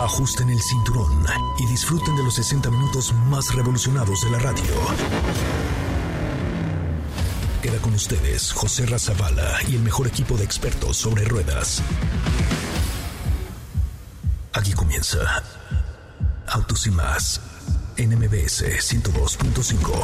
Ajusten el cinturón y disfruten de los 60 minutos más revolucionados de la radio. Queda con ustedes José Razabala y el mejor equipo de expertos sobre ruedas. Aquí comienza Autos y Más en MBS 102.5.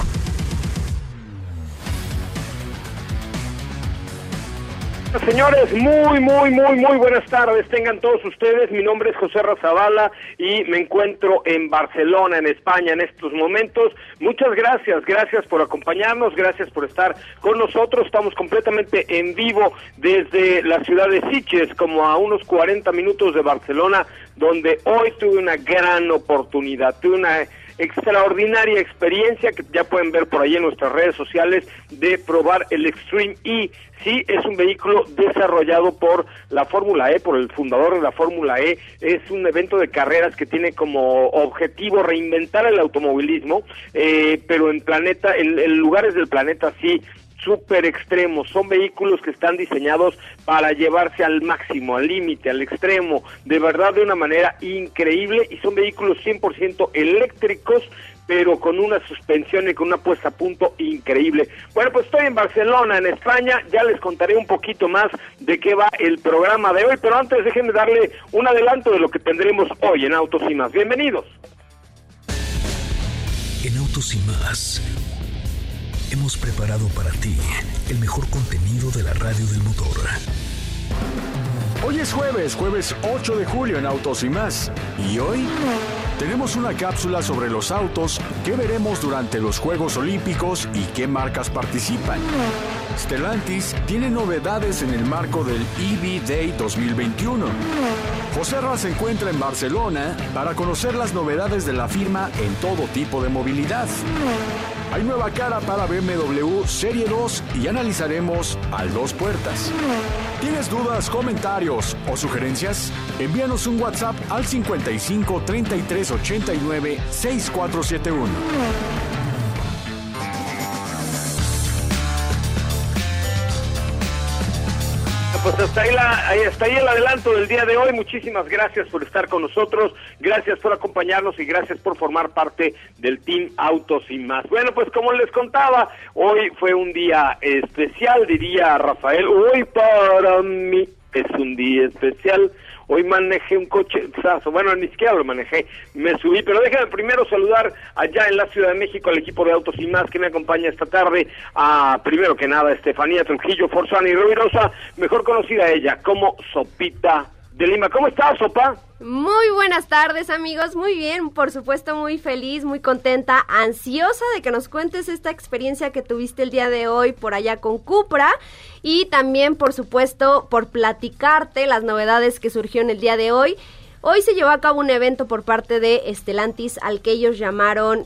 Señores, muy buenas tardes, tengan todos ustedes. Mi nombre es José Razabala y me encuentro en Barcelona, en España, en estos momentos. Muchas gracias por acompañarnos, gracias por estar con nosotros. Estamos completamente en vivo desde la ciudad de Sitges, como a unos 40 minutos de Barcelona, donde hoy tuve una gran oportunidad, tuve una extraordinaria experiencia que ya pueden ver por ahí en nuestras redes sociales, de probar el Extreme E. Sí, es un vehículo desarrollado por la Fórmula E, por el fundador de la Fórmula E. Es un evento de carreras que tiene como objetivo reinventar el automovilismo, pero en lugares del planeta sí súper extremos. Son vehículos que están diseñados para llevarse al máximo, al límite, al extremo, de verdad de una manera increíble, y son vehículos 100% eléctricos, pero con una suspensión y con una puesta a punto increíble. Bueno, pues estoy en Barcelona, en España, ya les contaré un poquito más de qué va el programa de hoy, pero antes déjenme darle un adelanto de lo que tendremos hoy en Autos y Más. Bienvenidos. En Autos y Más hemos preparado para ti el mejor contenido de la radio del motor. Hoy es jueves 8 de julio en Autos y Más. Y hoy tenemos una cápsula sobre los autos que veremos durante los Juegos Olímpicos y qué marcas participan. Stellantis tiene novedades en el marco del EV Day 2021. José Ra se encuentra en Barcelona para conocer las novedades de la firma en todo tipo de movilidad. Hay nueva cara para BMW Serie 2 y analizaremos al 2 puertas. ¿Tienes dudas, comentarios o sugerencias? Envíanos un WhatsApp al 55 33 89 6471. Pues hasta ahí el adelanto del día de hoy. Muchísimas gracias por estar con nosotros, gracias por acompañarnos y gracias por formar parte del Team Autos y Más. Bueno, pues como les contaba, hoy fue un día especial, diría Rafael. Hoy para mí es un día especial. Hoy manejé un coche, bueno, ni siquiera lo manejé, me subí, pero déjenme primero saludar allá en la Ciudad de México al equipo de Autos y Más que me acompaña esta tarde, primero que nada, Estefanía Trujillo Forzani Rubirosa, mejor conocida ella como Sopita de Lima. ¿Cómo estás, Sopa? Muy buenas tardes, amigos, muy bien, por supuesto muy feliz, muy contenta, ansiosa de que nos cuentes esta experiencia que tuviste el día de hoy por allá con Cupra, y también, por supuesto, por platicarte las novedades que surgió en el día de hoy. Hoy se llevó a cabo un evento por parte de Stellantis al que ellos llamaron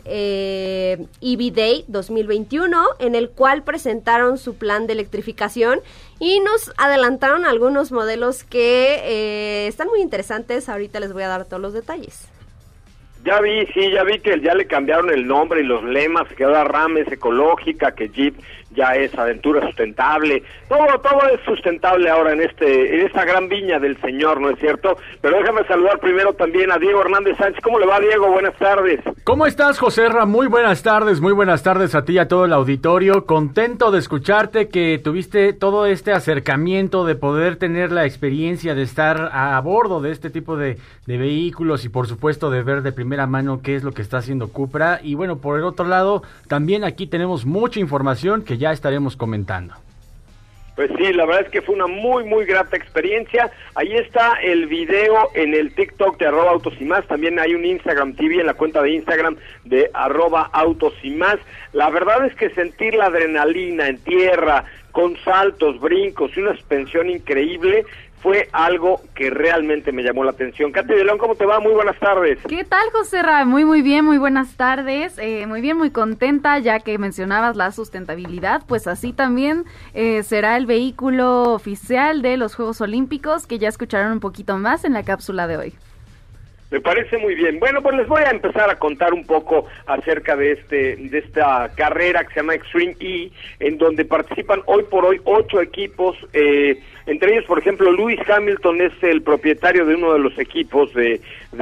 EV Day 2021, en el cual presentaron su plan de electrificación y nos adelantaron algunos modelos que están muy interesantes. Ahorita les voy a dar todos los detalles. Ya vi que ya le cambiaron el nombre y los lemas, que ahora RAM es ecológica, que Jeep ya es aventura sustentable, todo es sustentable ahora en esta gran viña del Señor, ¿no es cierto? Pero déjame saludar primero también a Diego Hernández Sánchez. ¿Cómo le va, Diego? Buenas tardes. ¿Cómo estás, José Ra? Muy buenas tardes a ti y a todo el auditorio. Contento de escucharte, que tuviste todo este acercamiento de poder tener la experiencia de estar a bordo de este tipo de vehículos y por supuesto de ver de primera mano qué es lo que está haciendo Cupra. Y bueno, por el otro lado, también aquí tenemos mucha información que ya estaremos comentando. Pues sí, la verdad es que fue una muy grata experiencia. Ahí está el video en el TikTok de @Autos y Más. También hay un Instagram TV en la cuenta de Instagram de @Autos y Más. La verdad es que sentir la adrenalina en tierra, con saltos, brincos y una suspensión increíble, fue algo que realmente me llamó la atención. Katy de León, ¿cómo te va? Muy buenas tardes. ¿Qué tal, José Ra? Muy bien, muy buenas tardes. Muy bien, muy contenta, ya que mencionabas la sustentabilidad, pues así también será el vehículo oficial de los Juegos Olímpicos, que ya escucharon un poquito más en la cápsula de hoy. Me parece muy bien. Bueno, pues les voy a empezar a contar un poco acerca de esta carrera que se llama Extreme E, en donde participan hoy por hoy 8 equipos, entre ellos, por ejemplo, Lewis Hamilton es el propietario de uno de los equipos de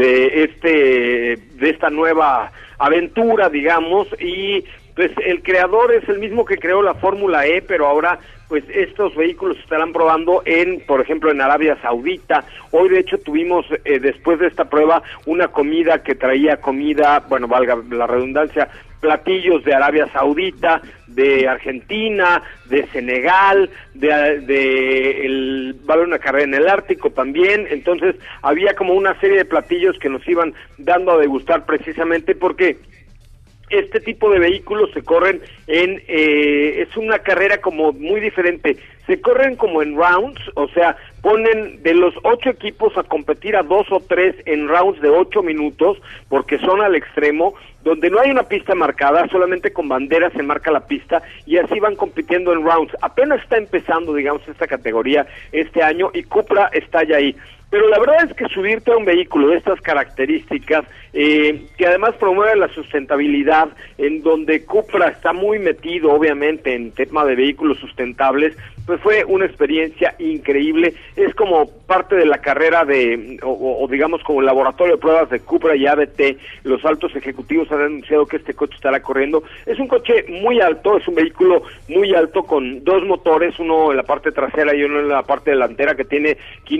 esta nueva aventura, digamos, y pues el creador es el mismo que creó la Fórmula E, pero ahora pues estos vehículos se estarán probando por ejemplo, en Arabia Saudita. Hoy, de hecho, tuvimos, después de esta prueba, una comida que traía bueno, valga la redundancia, platillos de Arabia Saudita, de Argentina, de Senegal, va a haber una carrera en el Ártico también. Entonces, había como una serie de platillos que nos iban dando a degustar, precisamente porque este tipo de vehículos se corren es una carrera como muy diferente, se corren como en rounds, o sea, ponen de los 8 equipos a competir a 2 o 3 en rounds de 8 minutos, porque son al extremo, donde no hay una pista marcada, solamente con banderas se marca la pista, y así van compitiendo en rounds. Apenas está empezando, digamos, esta categoría este año, y Cupra está ya ahí. Pero la verdad es que subirte a un vehículo de estas características, que además promueve la sustentabilidad, en donde Cupra está muy metido, obviamente, en tema de vehículos sustentables, pues fue una experiencia increíble. Es como parte de la carrera o digamos como el laboratorio de pruebas de Cupra y ABT. Los altos ejecutivos han anunciado que este coche estará corriendo. Es un coche muy alto, es un vehículo muy alto con 2 motores, uno en la parte trasera y uno en la parte delantera, que tiene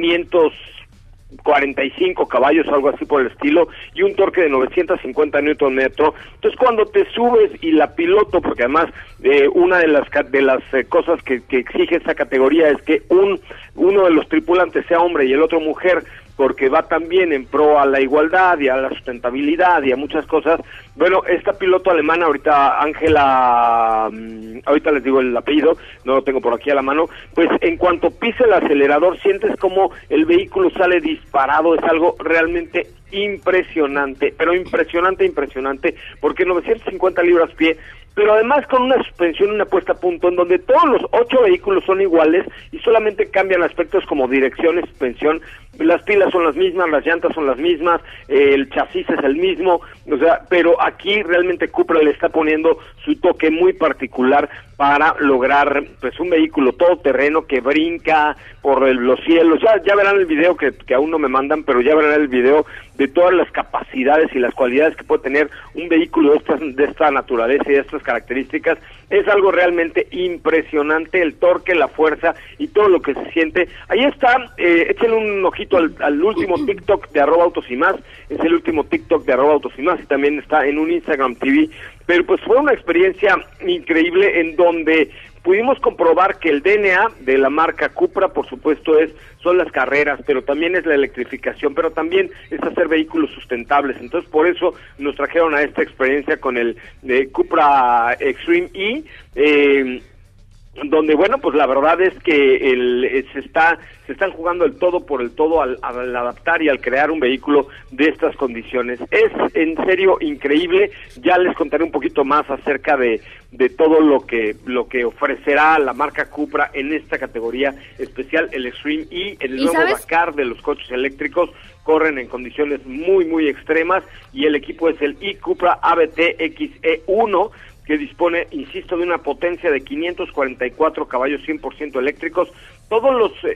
545 caballos, algo así por el estilo, y un torque de 950 Nm. Entonces, cuando te subes y la piloto, porque además una de las cosas que exige esta categoría es que uno de los tripulantes sea hombre y el otro mujer, porque va también en pro a la igualdad y a la sustentabilidad y a muchas cosas. Bueno, esta piloto alemana, ahorita les digo el apellido, no lo tengo por aquí a la mano, pues en cuanto pise el acelerador sientes como el vehículo sale disparado. Es algo realmente impresionante, pero impresionante, porque 950 libras-pie, pero además con una suspensión, una puesta a punto, en donde todos los 8 vehículos son iguales y solamente cambian aspectos como dirección y suspensión. Las pilas son las mismas, las llantas son las mismas, el chasis es el mismo, o sea, pero aquí realmente Cupra le está poniendo su toque muy particular para lograr pues un vehículo todoterreno que brinca por los cielos. Ya verán el video que aún no me mandan, pero ya verán el video de todas las capacidades y las cualidades que puede tener un vehículo de esta naturaleza y de estas características. Es algo realmente impresionante, el torque, la fuerza y todo lo que se siente. Ahí está, échenle un ojito al último TikTok de @autosimás, es el último TikTok de @autosimás, y también está en un Instagram TV. Pero pues fue una experiencia increíble en donde pudimos comprobar que el DNA de la marca Cupra, por supuesto, son las carreras, pero también es la electrificación, pero también es hacer vehículos sustentables. Entonces, por eso nos trajeron a esta experiencia con el Cupra Extreme E, donde, bueno, pues la verdad es que se están jugando el todo por el todo al adaptar y al crear un vehículo de estas condiciones. Es en serio increíble. Ya les contaré un poquito más acerca de todo lo que ofrecerá la marca Cupra en esta categoría especial, el Extreme E, el nuevo Dakar de los coches eléctricos. Corren en condiciones muy, muy extremas, y el equipo es el Cupra ABT XE1, que dispone, insisto, de una potencia de 544 caballos 100% eléctricos. Todos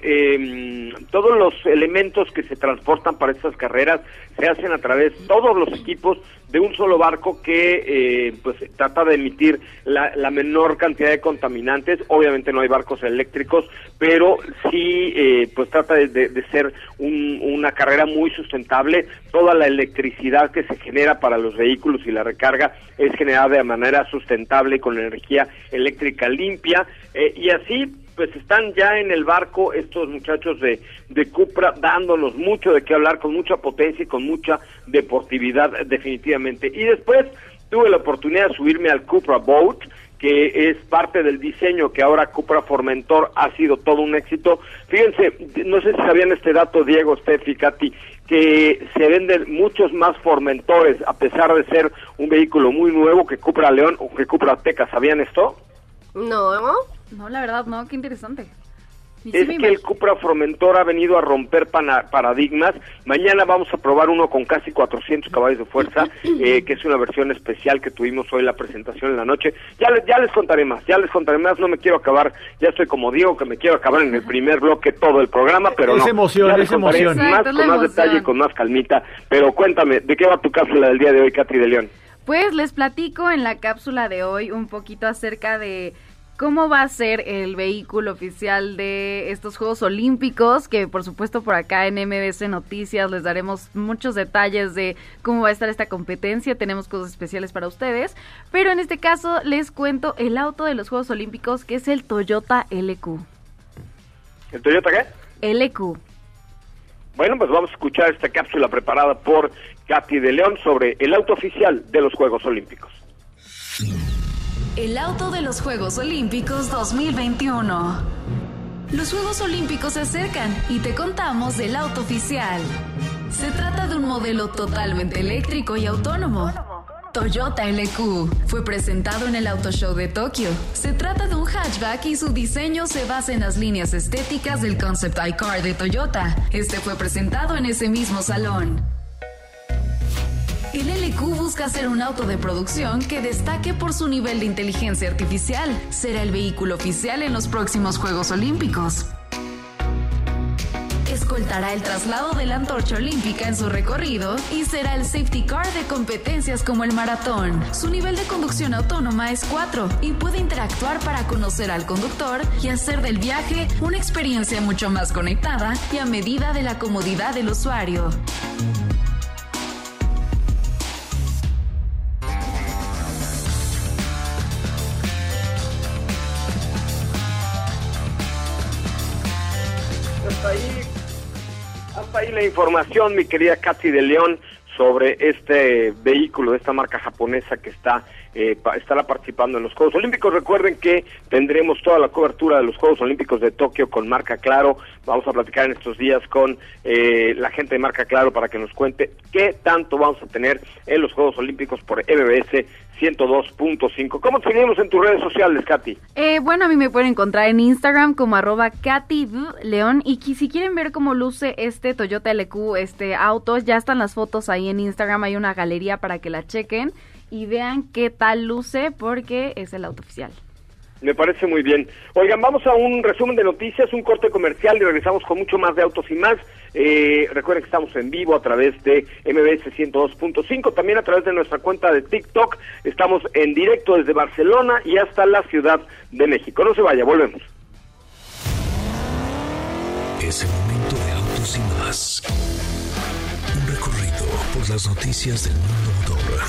los elementos que se transportan para estas carreras se hacen a través, todos los equipos, de un solo barco que pues trata de emitir la menor cantidad de contaminantes. Obviamente no hay barcos eléctricos, pero sí pues trata de ser una carrera muy sustentable. Toda la electricidad que se genera para los vehículos y la recarga es generada de manera sustentable con energía eléctrica limpia, y así pues están ya en el barco estos muchachos de Cupra, dándonos mucho de qué hablar, con mucha potencia y con mucha deportividad, definitivamente. Y después tuve la oportunidad de subirme al Cupra Boat, que es parte del diseño que ahora Cupra Formentor ha sido todo un éxito. Fíjense, no sé si sabían este dato, Diego, Steffi, Katy, que se venden muchos más Formentores, a pesar de ser un vehículo muy nuevo, que Cupra León o que Cupra Ateca. ¿Sabían esto? No, la verdad no, qué interesante. es que el Cupra Formentor ha venido a romper paradigmas. Mañana vamos a probar uno con casi 400 caballos de fuerza, que es una versión especial que tuvimos hoy, la presentación en la noche. Ya les contaré más, no me quiero acabar, ya estoy como Diego, que me quiero acabar en el primer bloque todo el programa, pero es no. Emoción. Más, con más detalle y con más calmita. Pero cuéntame, ¿de qué va tu cápsula del día de hoy, Katy de León? Pues les platico en la cápsula de hoy un poquito acerca de cómo va a ser el vehículo oficial de estos Juegos Olímpicos, que por supuesto por acá en MBS Noticias les daremos muchos detalles de cómo va a estar esta competencia, tenemos cosas especiales para ustedes, pero en este caso les cuento el auto de los Juegos Olímpicos, que es el Toyota LQ. ¿El Toyota qué? LQ. Bueno, pues vamos a escuchar esta cápsula preparada por Katy de León sobre el auto oficial de los Juegos Olímpicos. El auto de los Juegos Olímpicos 2021. Los Juegos Olímpicos se acercan y te contamos del auto oficial. Se trata de un modelo totalmente eléctrico y autónomo. Toyota LQ fue presentado en el Auto Show de Tokio. Se trata de un hatchback y su diseño se basa en las líneas estéticas del Concept iCar de Toyota. Este fue presentado en ese mismo salón. El LQ busca ser un auto de producción que destaque por su nivel de inteligencia artificial. Será el vehículo oficial en los próximos Juegos Olímpicos. Escoltará el traslado de la antorcha olímpica en su recorrido y será el safety car de competencias como el maratón. Su nivel de conducción autónoma es 4 y puede interactuar para conocer al conductor y hacer del viaje una experiencia mucho más conectada y a medida de la comodidad del usuario. Hasta ahí la información, mi querida Katy de León, sobre este vehículo de esta marca japonesa que estará participando en los Juegos Olímpicos. Recuerden que tendremos toda la cobertura de los Juegos Olímpicos de Tokio con Marca Claro. Vamos a platicar en estos días con la gente de Marca Claro para que nos cuente qué tanto vamos a tener en los Juegos Olímpicos por MBS 102.5. ¿Cómo te seguimos en tus redes sociales, Katy? Bueno, a mí me pueden encontrar en Instagram como @KatyLeón, y si quieren ver cómo luce este Toyota LQ, este auto, ya están las fotos ahí en Instagram, hay una galería para que la chequen y vean qué tal luce, porque es el auto oficial. Me parece muy bien. Oigan, vamos a un resumen de noticias, un corte comercial y regresamos con mucho más de Autos y Más. Recuerden que estamos en vivo a través de MBS 102.5, también a través de nuestra cuenta de TikTok. Estamos en directo desde Barcelona y hasta la Ciudad de México. No se vaya, volvemos. Es el momento de Autos y Más. Un recorrido por las noticias del mundo motor.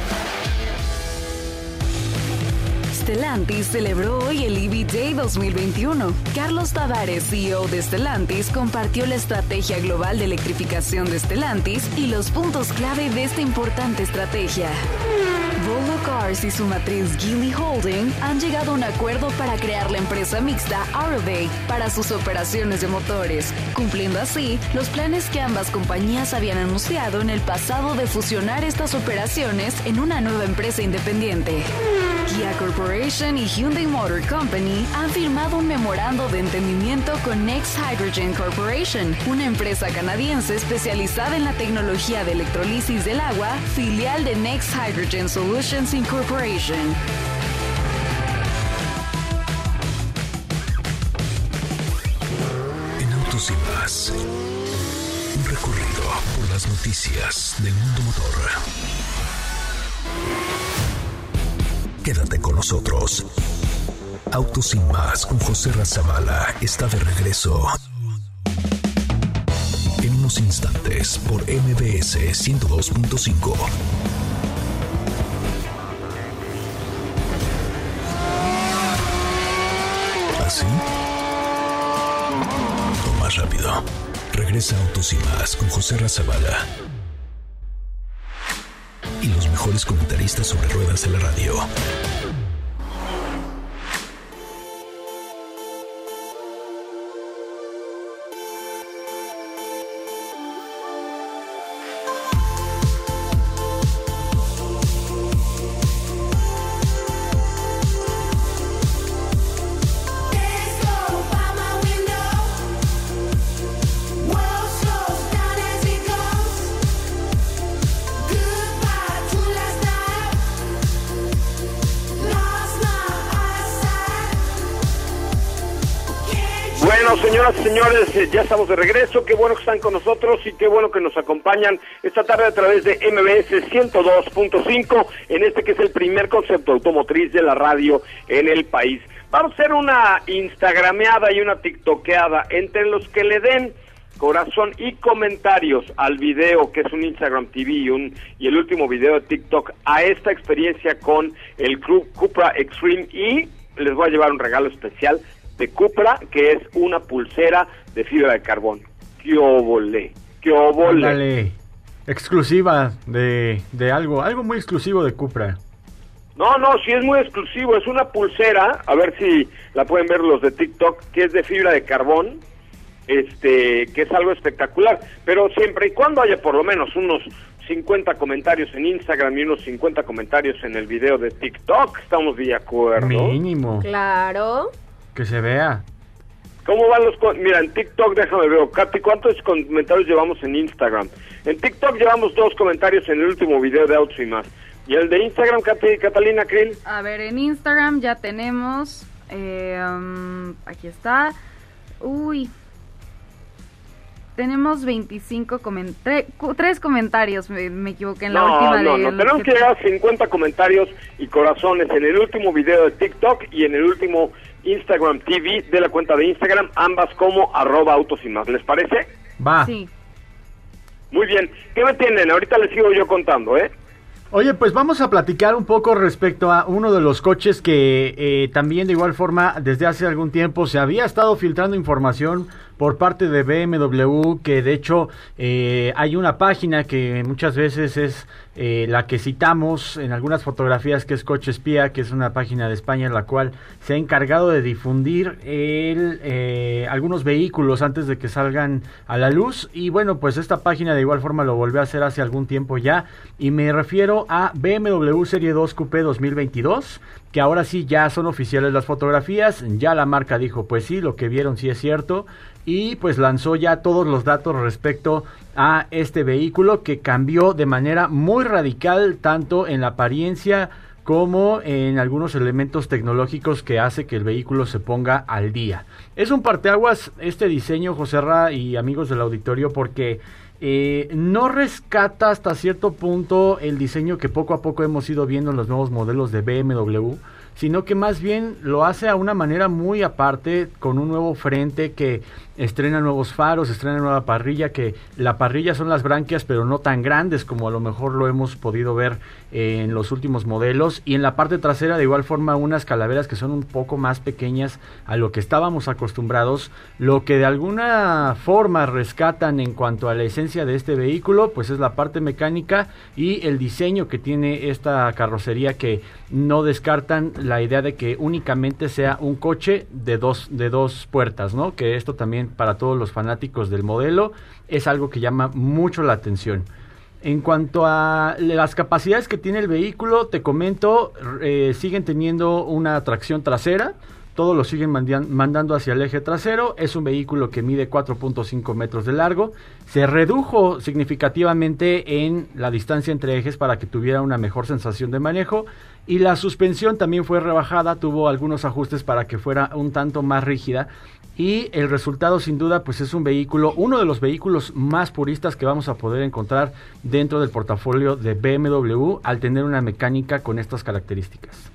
Stellantis celebró hoy el EV Day 2021. Carlos Tavares, CEO de Stellantis, compartió la estrategia global de electrificación de Stellantis y los puntos clave de esta importante estrategia. Volvo Cars y su matriz Geely Holding han llegado a un acuerdo para crear la empresa mixta Arroway para sus operaciones de motores, cumpliendo así los planes que ambas compañías habían anunciado en el pasado de fusionar estas operaciones en una nueva empresa independiente. Kia Corporation y Hyundai Motor Company han firmado un memorando de entendimiento con Next Hydrogen Corporation, una empresa canadiense especializada en la tecnología de electrolisis del agua, filial de Next Hydrogen Solutions Incorporation. En Autos y Más, un recorrido por las noticias del mundo motor. Quédate con nosotros. Autos y Más con José Razabala está de regreso. En unos instantes por MBS 102.5. ¿Así? O más rápido. Regresa Autos y Más con José Razabala y los mejores comentaristas sobre ruedas de la radio. señoras y señores, ya estamos de regreso. Qué bueno que están con nosotros y qué bueno que nos acompañan esta tarde a través de MBS 102.5 en este que es el primer concepto automotriz de la radio en el país. Vamos a hacer una instagrameada y una tiktokeada entre los que le den corazón y comentarios al video que es un Instagram TV y el último video de TikTok a esta experiencia con el Club Cupra Extreme, y les voy a llevar un regalo especial de Cupra, que es una pulsera de fibra de carbón. ¡Qué óvole! ¡Qué óvole! Dale, exclusiva de algo muy exclusivo de Cupra. No, sí es muy exclusivo, es una pulsera, a ver si la pueden ver los de TikTok, que es de fibra de carbón, que es algo espectacular, pero siempre y cuando haya por lo menos unos 50 comentarios en Instagram y unos 50 comentarios en el video de TikTok, estamos de acuerdo. Mínimo. Claro. Que se vea. ¿Cómo van mira, en TikTok, déjame ver, Katy, ¿cuántos comentarios llevamos en Instagram? En TikTok llevamos 2 comentarios en el último video de Autos y Más. ¿Y el de Instagram, Catalina Krill? A ver, en Instagram ya tenemos, aquí está, tenemos 25 3 comentarios, me equivoqué en la última. No, tenemos que llegar a 50 comentarios y corazones en el último video de TikTok y en el último Instagram TV de la cuenta de Instagram, ambas como @autosymas. ¿Les parece? Va. Sí. Muy bien. ¿Qué me tienen? Ahorita les sigo yo contando, Oye, pues vamos a platicar un poco respecto a uno de los coches que también de igual forma desde hace algún tiempo se había estado filtrando información por parte de BMW, que de hecho hay una página que muchas veces es la que citamos en algunas fotografías, que es Coche Espía, que es una página de España en la cual se ha encargado de difundir algunos vehículos antes de que salgan a la luz, y bueno, pues esta página de igual forma lo volvió a hacer hace algún tiempo ya, y me refiero a BMW Serie 2 Coupé 2022, que ahora sí ya son oficiales las fotografías, ya la marca dijo, pues sí, lo que vieron sí es cierto, y pues lanzó ya todos los datos respecto a este vehículo que cambió de manera muy radical, tanto en la apariencia como en algunos elementos tecnológicos que hace que el vehículo se ponga al día. Es un parteaguas este diseño, Joserra y amigos del auditorio, porque no rescata hasta cierto punto el diseño que poco a poco hemos ido viendo en los nuevos modelos de BMW, sino que más bien lo hace a una manera muy aparte, con un nuevo frente que estrena nuevos faros, estrena nueva parrilla, que la parrilla son las branquias, pero no tan grandes como a lo mejor lo hemos podido ver en los últimos modelos, y en la parte trasera de igual forma unas calaveras que son un poco más pequeñas a lo que estábamos acostumbrados. Lo que de alguna forma rescatan en cuanto a la esencia de este vehículo, pues es la parte mecánica y el diseño que tiene esta carrocería, que no descartan la idea de que únicamente sea un coche de dos puertas, ¿no? Que esto también para todos los fanáticos del modelo es algo que llama mucho la atención. En cuanto a las capacidades que tiene el vehículo, te comento, siguen teniendo una tracción trasera, todo lo siguen mandando hacia el eje trasero. Es un vehículo que mide 4.5 metros de largo, se redujo significativamente en la distancia entre ejes para que tuviera una mejor sensación de manejo, y la suspensión también fue rebajada, tuvo algunos ajustes para que fuera un tanto más rígida, y el resultado sin duda pues es un vehículo, uno de los vehículos más puristas que vamos a poder encontrar dentro del portafolio de BMW al tener una mecánica con estas características.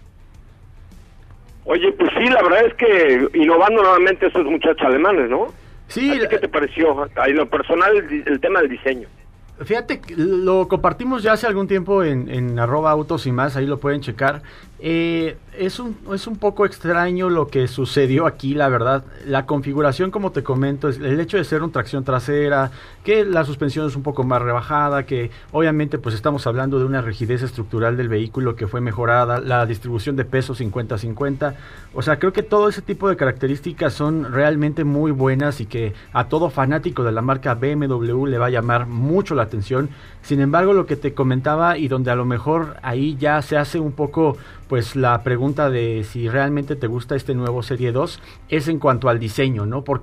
Oye, pues sí, la verdad es que innovando nuevamente estos muchachos alemanes, ¿no? Sí. ¿A ti qué te pareció? En lo personal, el tema del diseño. Fíjate, lo compartimos ya hace algún tiempo en @autos y más, ahí lo pueden checar. Es un poco extraño lo que sucedió aquí, la verdad. La configuración, como te comento, es el hecho de ser un tracción trasera, que la suspensión es un poco más rebajada, que obviamente pues estamos hablando de una rigidez estructural del vehículo que fue mejorada, la distribución de peso 50-50, o sea, creo que todo ese tipo de características son realmente muy buenas y que a todo fanático de la marca BMW le va a llamar mucho la atención. Sin embargo, lo que te comentaba, y donde a lo mejor ahí ya se hace un poco pues la pregunta de si realmente te gusta este nuevo Serie 2, es en cuanto al diseño, ¿no? Porque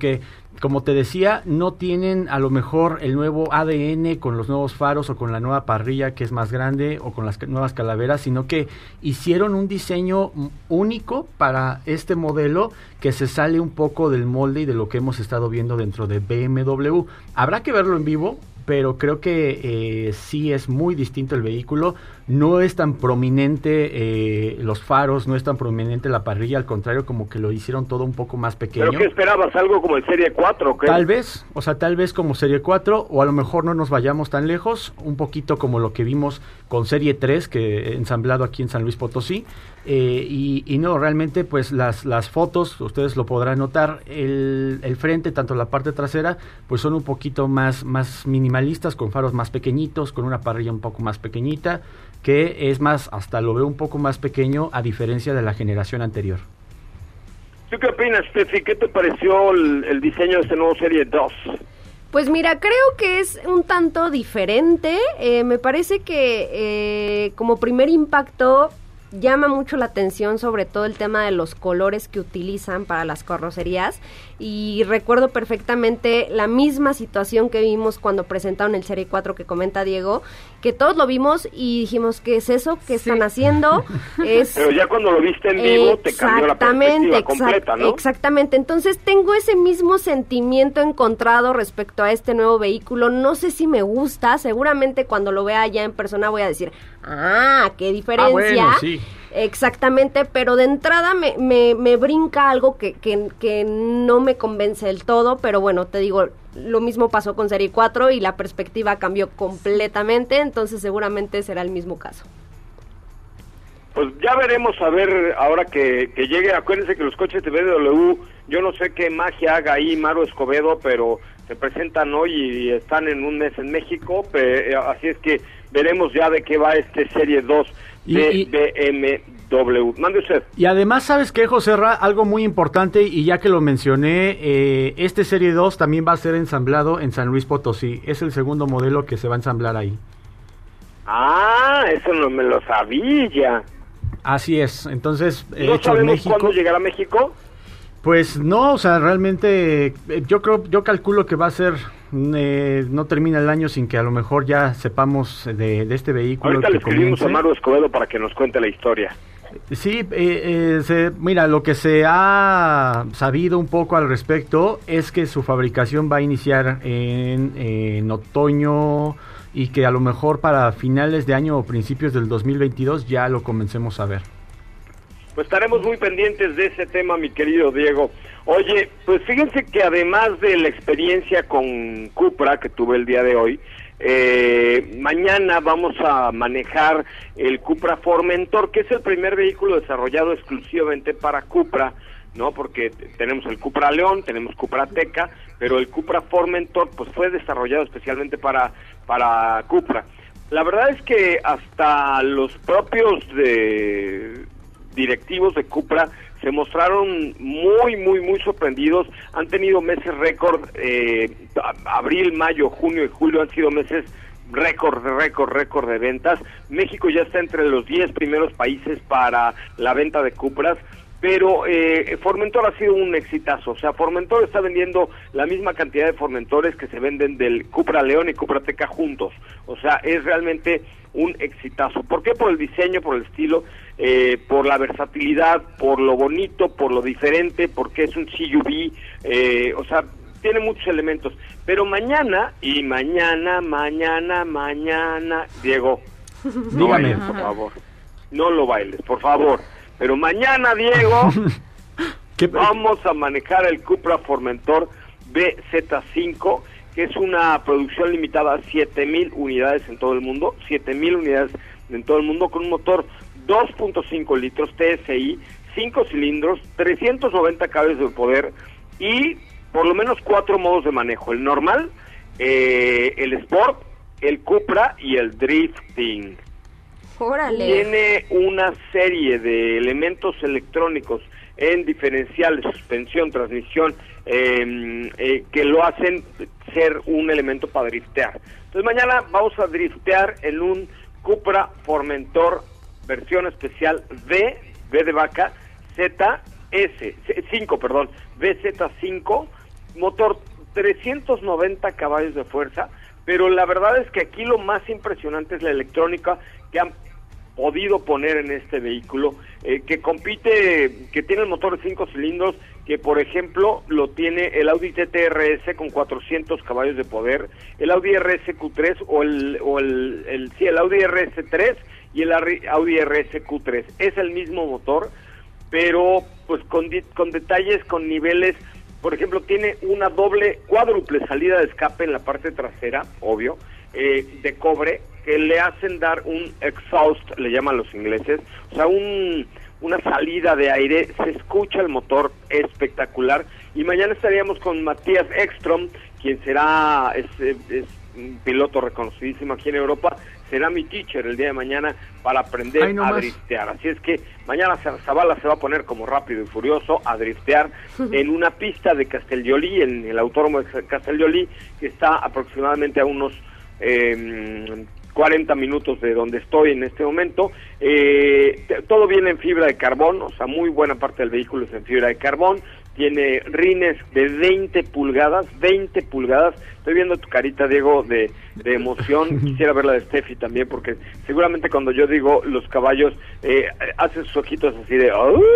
como te decía, no tienen a lo mejor el nuevo ADN con los nuevos faros o con la nueva parrilla que es más grande o con las nuevas calaveras, sino que hicieron un diseño único para este modelo que se sale un poco del molde y de lo que hemos estado viendo dentro de BMW. Habrá que verlo en vivo, pero creo que sí es muy distinto el vehículo. No es tan prominente los faros, no es tan prominente la parrilla, al contrario, como que lo hicieron todo un poco más pequeño. ¿Pero qué esperabas? ¿Algo como el Serie 4? ¿Qué? Tal vez como Serie 4, o a lo mejor no nos vayamos tan lejos, un poquito como lo que vimos con Serie 3, que ensamblado aquí en San Luis Potosí, y no, realmente pues las fotos, ustedes lo podrán notar, el frente, tanto la parte trasera, pues son un poquito más minimalistas, con faros más pequeñitos, con una parrilla un poco más pequeñita, que es más, hasta lo veo un poco más pequeño a diferencia de la generación anterior. ¿Tú qué opinas, Steffi? ¿Qué te pareció el diseño de este nuevo Serie 2? Pues mira, creo que es un tanto diferente. Me parece que como primer impacto llama mucho la atención, sobre todo el tema de los colores que utilizan para las carrocerías, y recuerdo perfectamente la misma situación que vimos cuando presentaron el Serie 4 que comenta Diego, que todos lo vimos y dijimos, ¿qué es eso? ¿Qué están haciendo? Pero ya cuando lo viste en vivo te cambió la perspectiva completa, ¿no? Exactamente, entonces tengo ese mismo sentimiento encontrado respecto a este nuevo vehículo. No sé si me gusta, seguramente cuando lo vea ya en persona voy a decir, qué diferencia. Bueno, sí. Exactamente, pero de entrada me brinca algo que no me convence del todo, pero bueno, te digo, lo mismo pasó con Serie 4 y la perspectiva cambió completamente, entonces seguramente será el mismo caso. Pues ya veremos, a ver, ahora que llegue. Acuérdense que los coches de BMW, yo no sé qué magia haga ahí Maru Escobedo, pero se presentan hoy y están en un mes en México, así es que veremos ya de qué va este Serie 2 de BMW. Mande usted. Y además, ¿sabes qué, Joserra? Algo muy importante, y ya que lo mencioné, este Serie 2 también va a ser ensamblado en San Luis Potosí. Es el segundo modelo que se va a ensamblar ahí. Eso no me lo sabía. Así es, entonces ¿No hecho en sabemos México. cuándo llegará a México? Pues no, o sea, realmente yo calculo que va a ser, no termina el año sin que a lo mejor ya sepamos de este vehículo. Ahorita le escribimos a Maru Escobedo para que nos cuente la historia. Sí, mira, lo que se ha sabido un poco al respecto es que su fabricación va a iniciar en otoño, y que a lo mejor para finales de año o principios del 2022 ya lo comencemos a ver. Pues estaremos muy pendientes de ese tema, mi querido Diego. Oye, pues fíjense que además de la experiencia con Cupra que tuve el día de hoy, mañana vamos a manejar el Cupra Formentor, que es el primer vehículo desarrollado exclusivamente para Cupra, ¿no? Porque tenemos el Cupra León, tenemos Cupra Teca, pero el Cupra Formentor pues fue desarrollado especialmente para Cupra. La verdad es que hasta los propios directivos de Cupra se mostraron muy sorprendidos. Han tenido meses récord, abril, mayo, junio y julio han sido meses récord de ventas. México ya está entre los 10 primeros países para la venta de Cupras, pero Formentor ha sido un exitazo. O sea, Formentor está vendiendo la misma cantidad de Formentores que se venden del Cupra León y Cupra Teca juntos. O sea, es realmente un exitazo. ¿Por qué? Por el diseño, por el estilo, por la versatilidad, por lo bonito, por lo diferente, porque es un SUV, o sea, tiene muchos elementos. Pero mañana, Diego, no bailes, por favor. No lo bailes, por favor. Pero mañana, Diego, vamos a manejar el Cupra Formentor BZ5, que es una producción limitada a 7,000 unidades en todo el mundo, 7,000 unidades en todo el mundo, con un motor 2.5 litros TSI, 5 cilindros, 390 caballos de poder y por lo menos 4 modos de manejo: el normal, el Sport, el Cupra y el Drifting. ¡Órale! Tiene una serie de elementos electrónicos en diferencial, suspensión, transmisión, que lo hacen ser un elemento para driftear. Entonces mañana vamos a driftear en un Cupra Formentor versión especial V de vaca, BZ5, motor 390 caballos de fuerza, pero la verdad es que aquí lo más impresionante es la electrónica que han podido poner en este vehículo, que compite, que tiene el motor de 5 cilindros, que por ejemplo lo tiene el Audi TT RS con 400 caballos de poder, el Audi RS Q3 o el Audi RS3 y el Audi RS Q3. Es el mismo motor, pero pues con detalles, con niveles. Por ejemplo, tiene una cuádruple salida de escape en la parte trasera, obvio, de cobre, que le hacen dar un exhaust, le llaman los ingleses, o sea, una salida de aire. Se escucha el motor espectacular. Y mañana estaríamos con Matías Ekström, quien es un piloto reconocidísimo aquí en Europa. Será mi teacher el día de mañana para aprender a driftear. Así es que mañana Zavala se va a poner como Rápido y Furioso a driftear en una pista de Castellolí, en el autódromo de Castellolí, que está aproximadamente a unos 40 minutos de donde estoy en este momento. Todo viene en fibra de carbón, o sea, muy buena parte del vehículo es en fibra de carbón. Tiene rines de 20 pulgadas. Estoy viendo tu carita, Diego, de emoción. Quisiera ver la de Steffi también, porque seguramente cuando yo digo los caballos, hace sus ojitos así de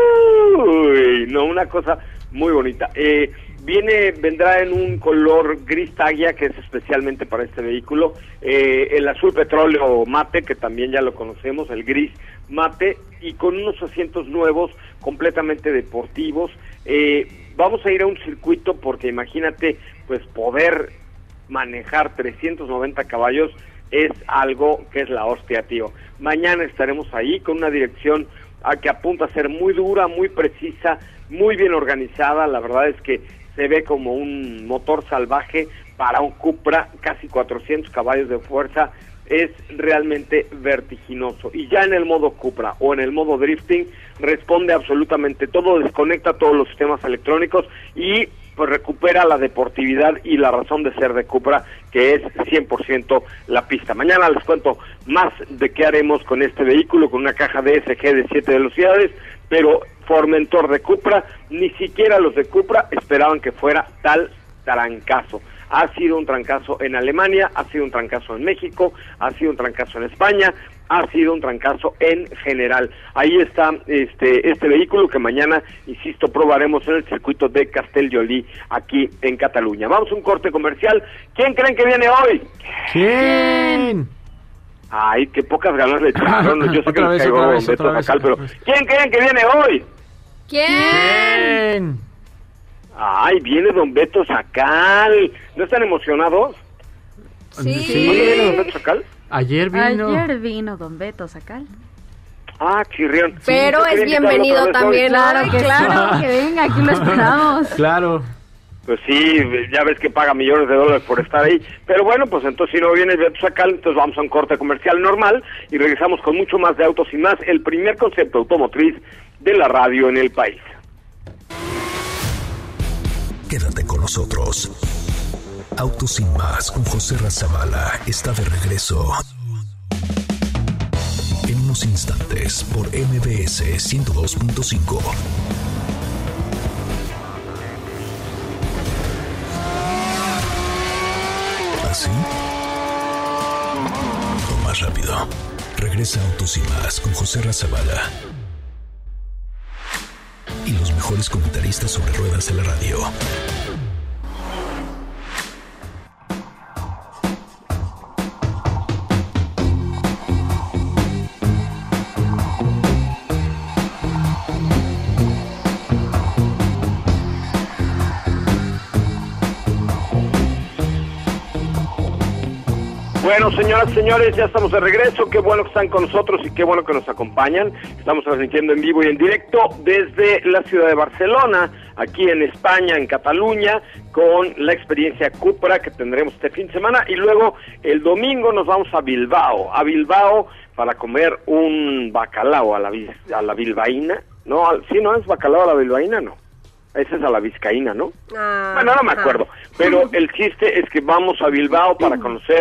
¡uy! No, una cosa muy bonita. Vendrá en un color gris tagia, que es especialmente para este vehículo, el azul petróleo mate, que también ya lo conocemos, el gris mate, y con unos asientos nuevos, completamente deportivos. Vamos a ir a un circuito porque imagínate, pues poder manejar 390 caballos es algo que es la hostia, tío. Mañana estaremos ahí con una dirección que apunta a ser muy dura, muy precisa, muy bien organizada. La verdad es que se ve como un motor salvaje para un Cupra, casi 400 caballos de fuerza. Es realmente vertiginoso. Y ya en el modo Cupra o en el modo drifting responde absolutamente todo, desconecta todos los sistemas electrónicos y pues recupera la deportividad y la razón de ser de Cupra, que es 100% la pista. Mañana les cuento más de qué haremos con este vehículo, con una caja DSG de 7 velocidades, pero Formentor de Cupra, ni siquiera los de Cupra esperaban que fuera tal trancazo. Ha sido un trancazo en Alemania, ha sido un trancazo en México, ha sido un trancazo en España, ha sido un trancazo en general. Ahí está este vehículo que mañana, insisto, probaremos en el circuito de Castellolí, aquí en Cataluña. Vamos a un corte comercial. ¿Quién creen que viene hoy? ¿Quién? Ay, qué pocas ganas le echaron. Yo sé que les caigo Don Beto Sacal, pero ¿quién creen que viene hoy? ¿Quién? Ay, viene Don Beto Sacal. ¿No están emocionados? Sí. ¿Cuándo viene Don Beto Sacal? Ayer vino Don Beto Sacal. Ah, chirrión. Pero Sí, es bienvenido también. Claro, que venga, aquí lo esperamos. Claro. Pues sí, ya ves que paga millones de dólares por estar ahí. Pero bueno, pues entonces si no viene Beto Sacal, entonces vamos a un corte comercial normal y regresamos con mucho más de Autos y Más, el primer concepto automotriz de la radio en el país. Quédate con nosotros. Autos Sin Más con José Razabala está de regreso. En unos instantes por MBS 102.5. ¿Así? O más rápido. Regresa Autos y Más con José Razabala. Y los mejores comentaristas sobre ruedas de la radio. Bueno, señoras y señores, ya estamos de regreso. Qué bueno que están con nosotros y qué bueno que nos acompañan. Estamos transmitiendo en vivo y en directo desde la ciudad de Barcelona, aquí en España, en Cataluña, con la experiencia Cupra que tendremos este fin de semana. Y luego el domingo nos vamos a Bilbao para comer un bacalao a la bilbaína. No, sí, no es bacalao a la bilbaína, no. Esa es a la vizcaína, ¿no? Bueno, no me acuerdo. Pero el chiste es que vamos a Bilbao para conocer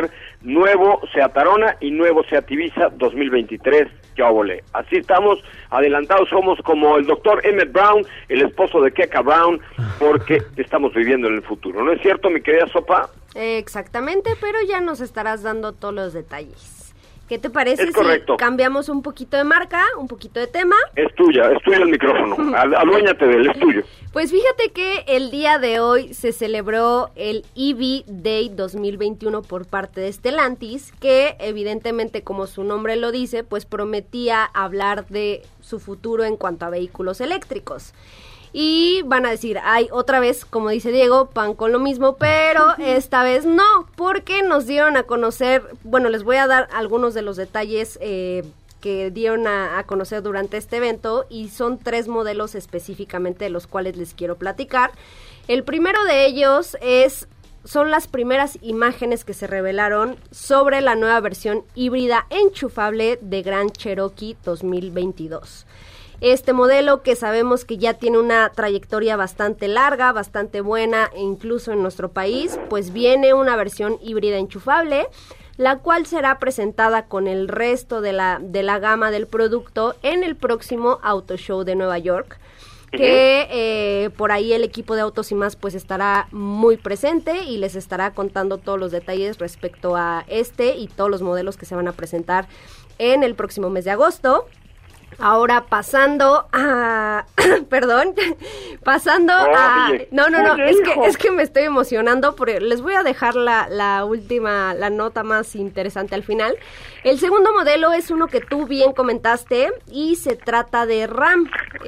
nuevo Seat Arona y nuevo Seat Ibiza 2023. ¡Qué óvole! Así estamos, adelantados somos como el doctor Emmett Brown, el esposo de Keka Brown, porque estamos viviendo en el futuro. ¿No es cierto, mi querida Sopa? Exactamente, pero ya nos estarás dando todos los detalles. ¿Qué te parece si cambiamos un poquito de marca, un poquito de tema? Es tuyo el micrófono, aduéñate de él, es tuyo. Pues fíjate que el día de hoy se celebró el EV Day 2021 por parte de Stellantis, que evidentemente, como su nombre lo dice, pues prometía hablar de su futuro en cuanto a vehículos eléctricos. Y van a decir, ay, otra vez, como dice Diego, pan con lo mismo, pero esta vez no, porque nos dieron a conocer, bueno, les voy a dar algunos de los detalles que dieron a conocer durante este evento, y son 3 modelos específicamente de los cuales les quiero platicar. El primero de ellos son las primeras imágenes que se revelaron sobre la nueva versión híbrida enchufable de Grand Cherokee 2022. Este modelo, que sabemos que ya tiene una trayectoria bastante larga, bastante buena, e incluso en nuestro país, pues viene una versión híbrida enchufable, la cual será presentada con el resto de la gama del producto en el próximo Auto Show de Nueva York, que por ahí el equipo de Autos y Más pues estará muy presente y les estará contando todos los detalles respecto a este y todos los modelos que se van a presentar en el próximo mes de agosto. Ahora pasando a... perdón, pasando a... No, es que me estoy emocionando porque les voy a dejar la nota más interesante al final. El segundo modelo es uno que tú bien comentaste y se trata de Ram.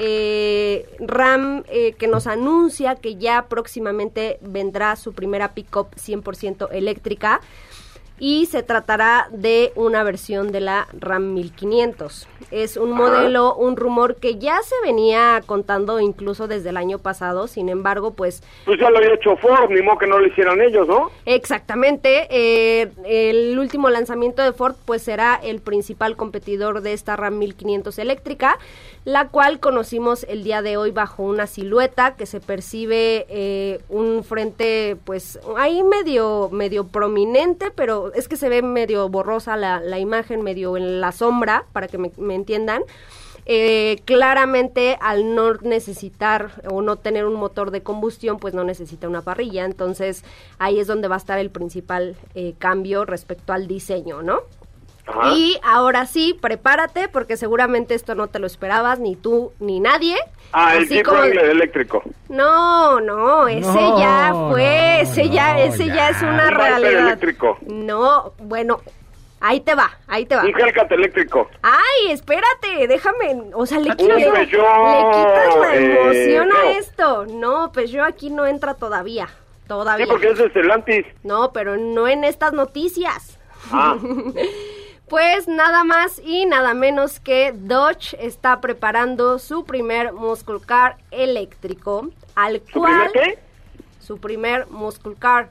Que nos anuncia que ya próximamente vendrá su primera pick-up 100% eléctrica. Y se tratará de una versión de la Ram 1500. Es un modelo, un rumor que ya se venía contando incluso desde el año pasado, sin embargo, pues ya lo había hecho Ford, ni modo que no lo hicieran ellos, ¿no? Exactamente, el último lanzamiento de Ford pues será el principal competidor de esta Ram 1500 eléctrica, la cual conocimos el día de hoy bajo una silueta que se percibe un frente pues ahí medio prominente, pero es que se ve medio borrosa la imagen, medio en la sombra, para que me entiendan. Claramente, al no necesitar o no tener un motor de combustión, pues no necesita una parrilla, entonces ahí es donde va a estar el principal cambio respecto al diseño, ¿no? Ajá. Y ahora sí, prepárate, porque seguramente esto no te lo esperabas, ni tú, ni nadie. El Jeep Wrangler eléctrico. No, ese ya fue, ese ya es una realidad. Eléctrico. No, bueno, ahí te va. Un Hellcat eléctrico. Ay, espérate, déjame, o sea, le quitas la emoción a esto. No, pues yo aquí no entra todavía. Sí, porque es de Stellantis. No, pero no en estas noticias. Pues nada más y nada menos que Dodge está preparando su primer muscle car eléctrico, al cual... ¿Su primer qué? Su primer muscle car.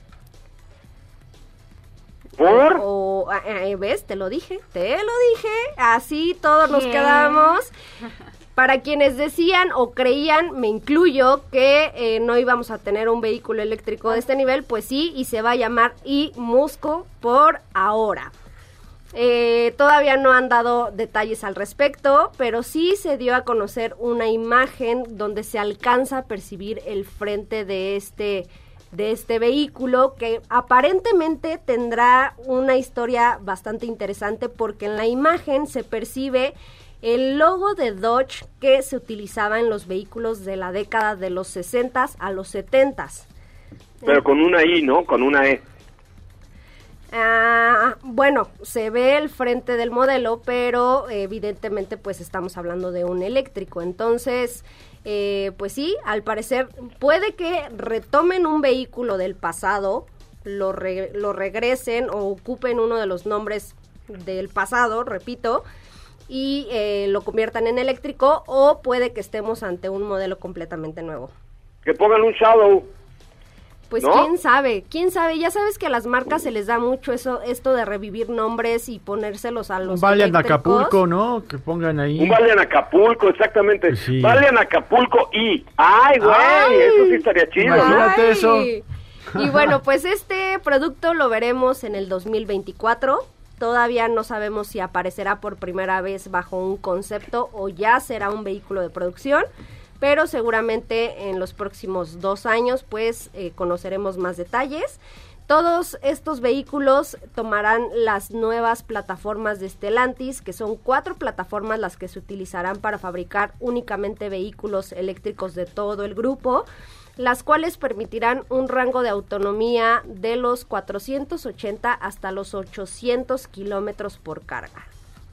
¿Por? ¿Ves? Te lo dije, así todos nos quedamos. Para quienes decían o creían, me incluyo, que no íbamos a tener un vehículo eléctrico de este nivel, pues sí, y se va a llamar e-Muscle por ahora. Todavía no han dado detalles al respecto, pero sí se dio a conocer una imagen donde se alcanza a percibir el frente de este vehículo, que aparentemente tendrá una historia bastante interesante, porque en la imagen se percibe el logo de Dodge que se utilizaba en los vehículos de la década de los 60s a los 70s. Pero con una I, ¿no? Con una E. Bueno, se ve el frente del modelo, pero evidentemente pues estamos hablando de un eléctrico, entonces pues sí, al parecer puede que retomen un vehículo del pasado, lo regresen o ocupen uno de los nombres del pasado, repito, y lo conviertan en eléctrico, o puede que estemos ante un modelo completamente nuevo. Que pongan un Shadow. Pues ¿no? quién sabe, ya sabes que a las marcas se les da mucho esto de revivir nombres y ponérselos a los Valiant Acapulco, ¿no? Que pongan ahí. Un Valiant Acapulco, exactamente. Pues sí. Valiant Acapulco y... ¡Ay, güey! Eso sí estaría chido, imagínate ¿no? eso. Y bueno, pues este producto lo veremos en el 2024. Todavía no sabemos si aparecerá por primera vez bajo un concepto o ya será un vehículo de producción, pero seguramente en los próximos 2 años pues conoceremos más detalles. Todos estos vehículos tomarán las nuevas plataformas de Stellantis, que son 4 plataformas las que se utilizarán para fabricar únicamente vehículos eléctricos de todo el grupo, las cuales permitirán un rango de autonomía de los 480 hasta los 800 kilómetros por carga.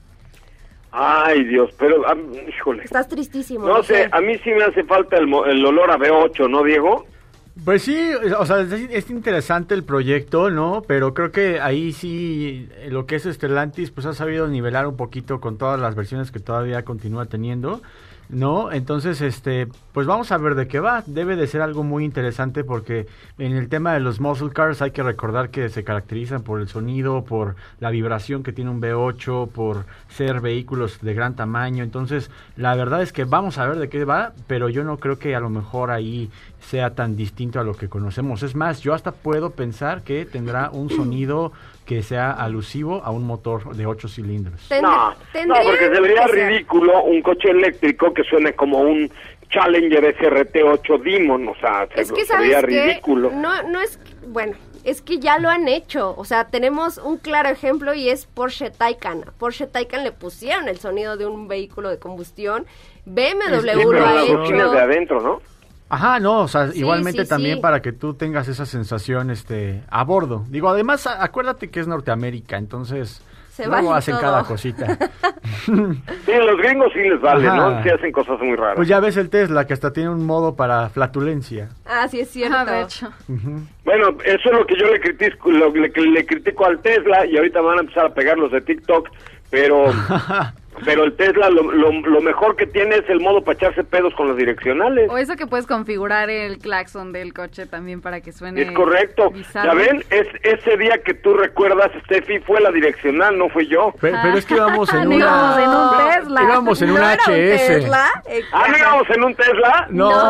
Ay, Dios, pero, híjole. Estás tristísimo. No sé, a mí sí me hace falta el olor a V8, ¿no, Diego? Pues sí, o sea, es interesante el proyecto, ¿no? Pero creo que ahí sí, lo que es Stellantis, pues ha sabido nivelar un poquito con todas las versiones que todavía continúa teniendo, ¿no? Entonces, pues vamos a ver de qué va. Debe de ser algo muy interesante porque en el tema de los muscle cars hay que recordar que se caracterizan por el sonido, por la vibración que tiene un V8, por ser vehículos de gran tamaño. Entonces, la verdad es que vamos a ver de qué va, pero yo no creo que a lo mejor ahí sea tan distinto a lo que conocemos. Es más, yo hasta puedo pensar que tendrá un sonido que sea alusivo a un motor de 8 cilindros. No, porque se vería ridículo un coche eléctrico que suene como un Challenger SRT8 Demon, o sea, es que se vería ¿sabes qué? ridículo. No es, bueno, es que ya lo han hecho, o sea, tenemos un claro ejemplo y es Porsche Taycan. A Porsche Taycan le pusieron el sonido de un vehículo de combustión, BMW pero lo ha las bocinas hecho. de adentro, ¿no? Ajá, no, o sea, Sí, igualmente sí, también sí. para que tú tengas esa sensación a bordo. Digo, además, acuérdate que es Norteamérica, entonces Se luego vale hacen todo. cada cosita. Sí, a los gringos sí les vale, Ajá. ¿no? Sí hacen cosas muy raras. Pues ya ves el Tesla, que hasta tiene un modo para flatulencia. Ah, sí es cierto. De hecho. Bueno, eso es lo que yo le critico al Tesla, y ahorita van a empezar a pegar los de TikTok, pero el Tesla lo mejor que tiene es el modo para echarse pedos con los direccionales. O eso que puedes configurar el claxon del coche también para que suene. Es correcto. bizarro. Ya ven, ese día que tú recuerdas, Steffi, fue la direccional, no fui yo. Pero es que íbamos en Íbamos en un una... Tesla. Íbamos en un ¿No era un HS. Tesla? ¿No íbamos en un Tesla?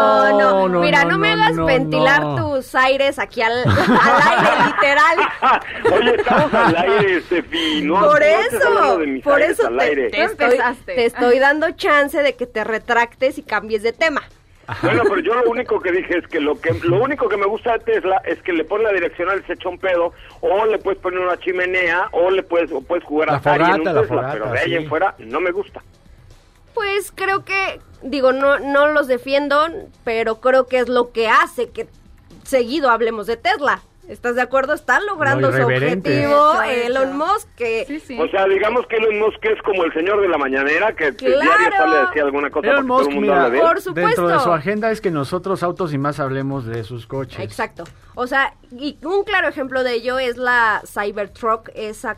No. Mira, no me hagas ventilar tus aires aquí al aire, literal. Oye, estamos al aire, Steffi. No, Por no estés hablando de mis por aires eso al aire. te estoy dando chance de que te retractes y cambies de tema. Bueno, pero yo lo único que dije es que lo único que me gusta de Tesla es que le pones la direccional y se echa un pedo, o le puedes poner una chimenea, o puedes jugar La a Atari en un fogata, Tesla, pero de ahí sí. en fuera no me gusta. Pues creo que, digo, no los defiendo, pero creo que es lo que hace que seguido hablemos de Tesla. ¿Estás de acuerdo? Está logrando Lo su irreverente. objetivo Eso. Elon Musk, que Sí, sí. O sea, digamos que Elon Musk es como el señor de la mañanera, que ¡Claro! diario sale a decir alguna cosa Elon porque todo el Musk, mundo mira, habla de él. Por supuesto. dentro de su agenda es que nosotros, Autos y Más, hablemos de sus coches. Exacto. O sea, y un claro ejemplo de ello es la Cybertruck, esa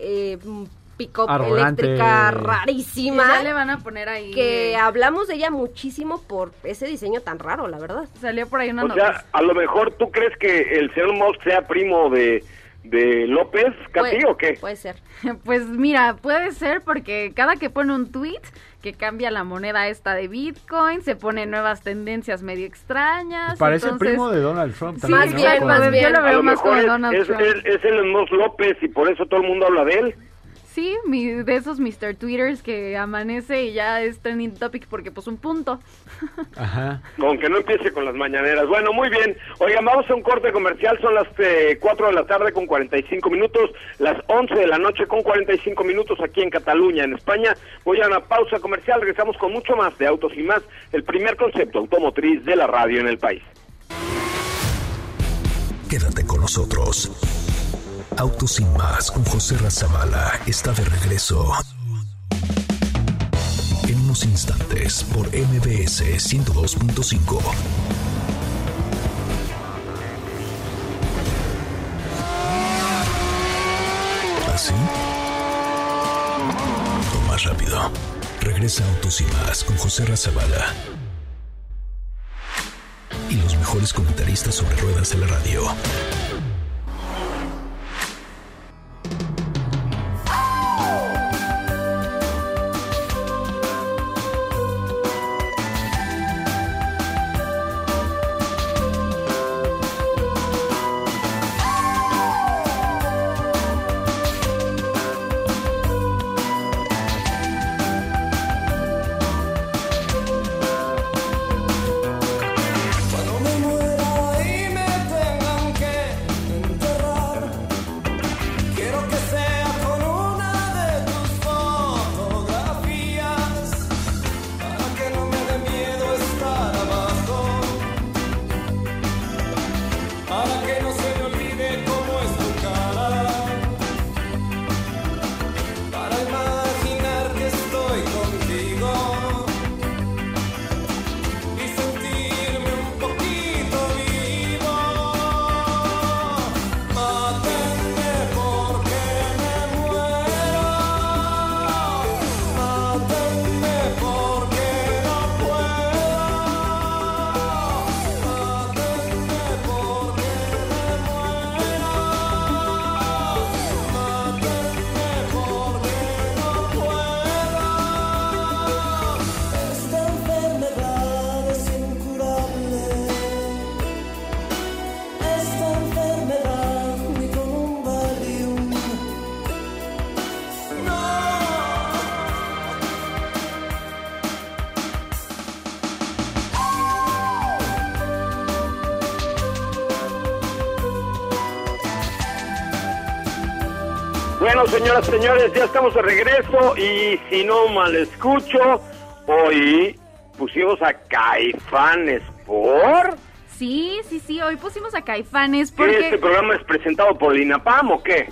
pick-up Arrogante. eléctrica Y rarísima, ya le van a poner ahí. que hablamos de ella muchísimo por ese diseño tan raro, la verdad. Salió por ahí una O noticia. sea, a lo mejor tú crees que el señor Musk sea primo de López Cati o qué? Puede ser. Pues mira, puede ser porque cada que pone un tweet que cambia la moneda esta de Bitcoin, se pone nuevas tendencias medio extrañas. Parece entonces... primo de Donald Trump Sí, también. Más ¿no? bien, Con- más bien. Yo lo A veo lo más mejor como es Donald Trump. Elon Musk López y por eso todo el mundo habla de él. Sí, de esos Mr. Twitters que amanece y ya es trending topic porque pues un punto. Ajá. Con que no empiece con las mañaneras. Bueno, muy bien. Oigan, vamos a un corte comercial. Son las 4 de la tarde con 45 minutos. Las 11 de la noche con 45 minutos aquí en Cataluña, en España. Voy a una pausa comercial. Regresamos con mucho más de Autos y Más. El primer concepto automotriz de la radio en el país. Quédate con nosotros. Autos sin Más con José Razabala está de regreso. En unos instantes por MBS 102.5. ¿Así? O más rápido. Regresa Autos y Más con José Razabala. Y los mejores comentaristas sobre ruedas de la radio. Bueno, señoras, señores, ya estamos de regreso y si no mal escucho, hoy pusimos a Caifanes por... Sí, hoy pusimos a Caifanes porque... ¿Este programa es presentado por el INAPAM o qué?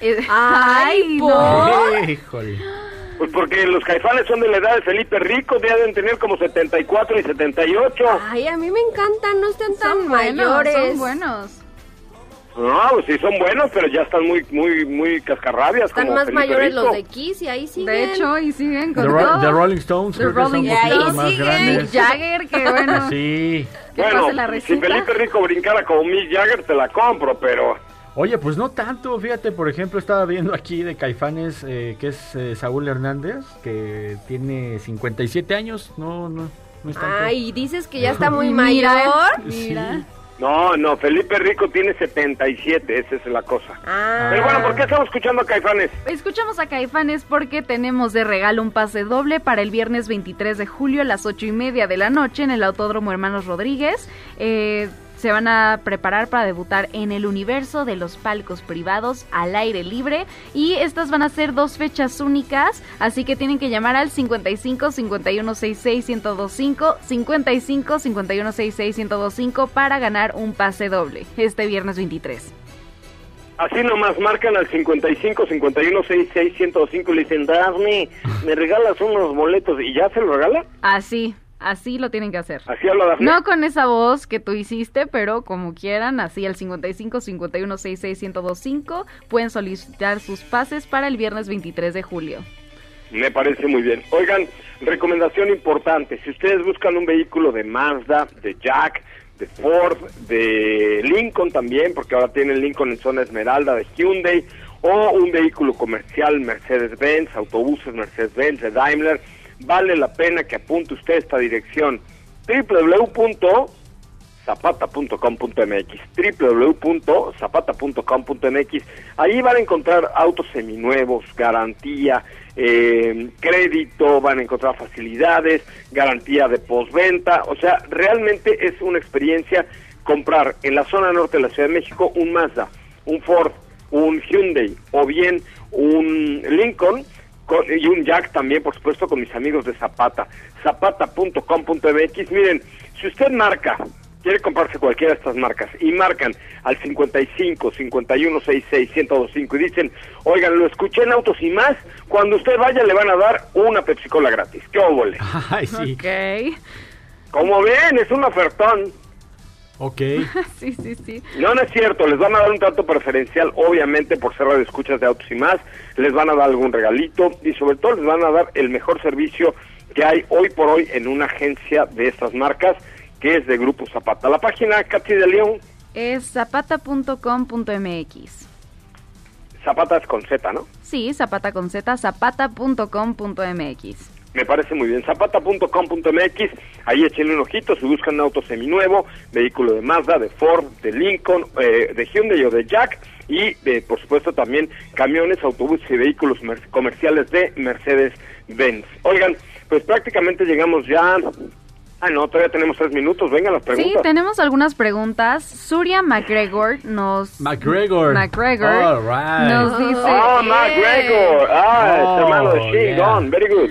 Ay, no. Híjole. Pues porque los Caifanes son de la edad de Felipe Rico, deben tener como 74 y 78. Ay, a mí me encantan, no están tan Son buenos, mayores. son buenos. No, pues sí son buenos, pero ya están muy cascarrabias. Están como más Felipe mayores Rico. los de Kiss y ahí siguen. De hecho, y siguen con The todo. Rolling Stones, The creo que son Rolling un poquito Stones. más Ahí siguen. grandes. Mick Jagger, que bueno. Sí. Que Bueno, pase la si receta. Felipe Rico brincara como Mick Jagger, te la compro, pero... Oye, pues no tanto, fíjate, por ejemplo, estaba viendo aquí de Caifanes, que es Saúl Hernández, que tiene 57 años, no es tanto. Ay, dices que ya está muy Mira, mayor. mira. No, Felipe Rico tiene 77, esa es la cosa. Ah. Pero bueno, ¿por qué estamos escuchando a Caifanes? Escuchamos a Caifanes porque tenemos de regalo un pase doble para el viernes 23 de julio a las 8:30 de la noche en el Autódromo Hermanos Rodríguez. Se van a preparar para debutar en el universo de los palcos privados al aire libre y estas van a ser 2 fechas únicas, así que tienen que llamar al 55 51 66 1025, 55 51 66 1025 para ganar un pase doble este viernes 23. Así nomás marcan al 55 51 66 1025 y le dicen, Dafne, me regalas unos boletos, ¿y ya se lo regala? Así lo tienen que hacer. Así habla Dafne. No con esa voz que tú hiciste, pero como quieran, así al 55 51 66 1025 pueden solicitar sus pases para el viernes 23 de julio. Me parece muy bien. Oigan, recomendación importante, si ustedes buscan un vehículo de Mazda, de Jack, de Ford, de Lincoln también, porque ahora tienen Lincoln en zona Esmeralda, de Hyundai, o un vehículo comercial Mercedes-Benz, autobuses Mercedes-Benz, de Daimler, vale la pena que apunte usted esta dirección, www.zapata.com.mx, www.zapata.com.mx. Ahí van a encontrar autos seminuevos, garantía, crédito, van a encontrar facilidades, garantía de postventa, o sea, realmente es una experiencia comprar en la zona norte de la Ciudad de México un Mazda, un Ford, un Hyundai o bien un Lincoln y un Jack también, por supuesto, con mis amigos de Zapata, zapata.com.mx. Miren, si usted quiere comprarse cualquiera de estas marcas y marcan al 55 51 66 1025 y dicen, oigan, lo escuché en Autos y Más, cuando usted vaya le van a dar una Pepsi-Cola gratis. ¡Qué óvole! Ay, sí. Ok. Como ven, es un ofertón. Ok. Sí. No es cierto, les van a dar un trato preferencial, obviamente por ser radioescuchas de Autos y Más, les van a dar algún regalito y sobre todo les van a dar el mejor servicio que hay hoy por hoy en una agencia de estas marcas, que es de Grupo Zapata. La página, Katy de León, Es zapata.com.mx. Zapata es con Z, ¿no? Sí, Zapata con Z, zapata.com.mx. Me parece muy bien. Zapata.com.mx, ahí échenle un ojito si buscan un auto seminuevo, vehículo de Mazda, de Ford, de Lincoln, de Hyundai o de Jack, y por supuesto también camiones, autobuses y vehículos comerciales de Mercedes-Benz. Oigan, pues prácticamente llegamos ya... no, todavía tenemos 3 minutos, vengan las preguntas. Sí, tenemos algunas preguntas. Surya McGregor nos... McGregor. All right. Nos dice... McGregor. Es hermano de Shin Gon. Very good.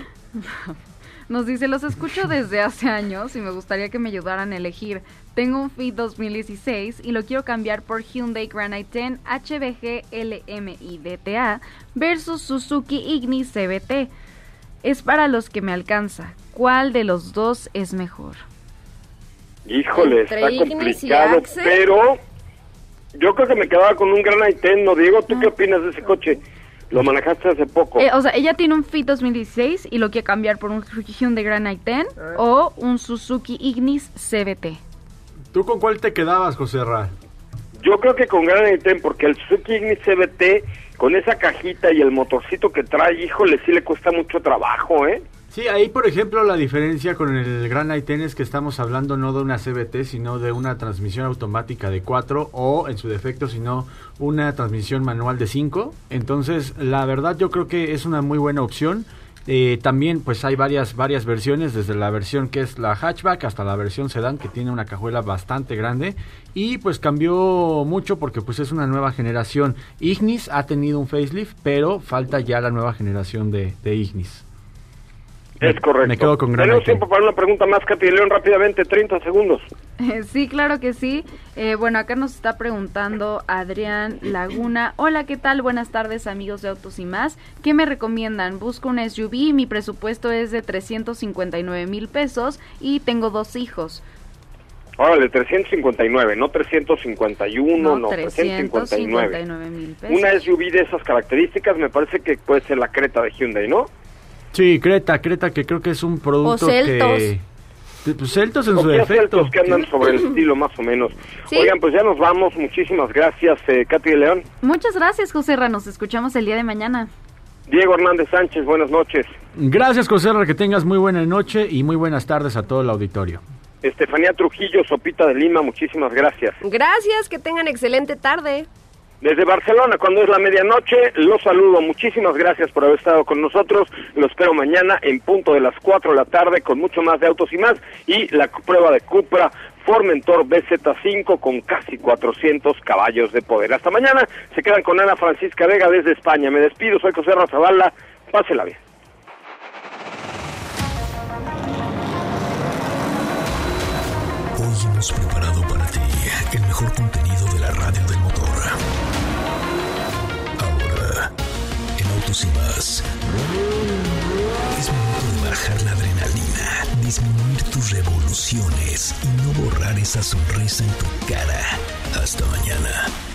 Nos dice, los escucho desde hace años y me gustaría que me ayudaran a elegir. Tengo un Fit 2016 y lo quiero cambiar por Hyundai Grand i10 HBG LMI DTA versus Suzuki Ignis CVT. Es para los que me alcanza. ¿Cuál de los dos es mejor? Híjole, Entre está Ignis y complicado, Axel. pero yo creo que me quedaba con un Gran i10, ¿no, Diego? ¿Tú qué opinas de ese coche? Lo manejaste hace poco. O sea, ella tiene un Fit 2016 y lo quiere cambiar por un Hyundai Grand i10 o un Suzuki Ignis CVT. ¿Tú con cuál te quedabas, José Ra? Yo creo que con Gran i10, porque el Suzuki Ignis CVT, con esa cajita y el motorcito que trae, híjole, sí le cuesta mucho trabajo, ¿eh? Sí, ahí por ejemplo la diferencia con el Grand i10 es que estamos hablando no de una CVT, sino de una transmisión automática de 4 o en su defecto, sino una transmisión manual de 5. Entonces, la verdad yo creo que es una muy buena opción También pues hay varias versiones, desde la versión que es la hatchback hasta la versión sedán, que tiene una cajuela bastante grande, y pues cambió mucho porque pues es una nueva generación. Ignis ha tenido un facelift, pero falta ya la nueva generación de Ignis. Es correcto. Me quedo con gran Tenemos item. tiempo para una pregunta más, Katy de León, rápidamente, 30 segundos. Sí, claro que sí. Bueno, acá nos está preguntando Adrián Laguna. Hola, ¿qué tal? Buenas tardes, amigos de Autos y Más. ¿Qué me recomiendan? Busco un SUV, mi presupuesto es de 359,000 pesos y tengo 2 hijos. Órale, 359, no 351, no 359. 359,000 pesos. Una SUV de esas características me parece que puede ser la Creta de Hyundai, ¿no? Sí, Creta, que creo que es un producto O Seltos. que... Pues Seltos en O su Kia defecto. Seltos que andan sobre el estilo más o menos. Sí. Oigan, pues ya nos vamos. Muchísimas gracias, Katy de León. Muchas gracias, José Ra. Nos escuchamos el día de mañana. Diego Hernández Sánchez, buenas noches. Gracias, José Ra, que tengas muy buena noche y muy buenas tardes a todo el auditorio. Estefanía Trujillo, Sopita de Lima, muchísimas gracias. Gracias, que tengan excelente tarde. Desde Barcelona, cuando es la medianoche, los saludo. Muchísimas gracias por haber estado con nosotros. Lo espero mañana en punto de las 4 de la tarde con mucho más de Autos y Más y la prueba de Cupra Formentor BZ5 con casi 400 caballos de poder. Hasta mañana. Se quedan con Ana Francisca Vega desde España. Me despido. Soy José Razabala. Pásela bien. Hoy hemos preparado para ti el mejor contenido de la radio del motor. Ahora, en Autos y Más, es momento de bajar la adrenalina, disminuir tus revoluciones y no borrar esa sonrisa en tu cara. Hasta mañana.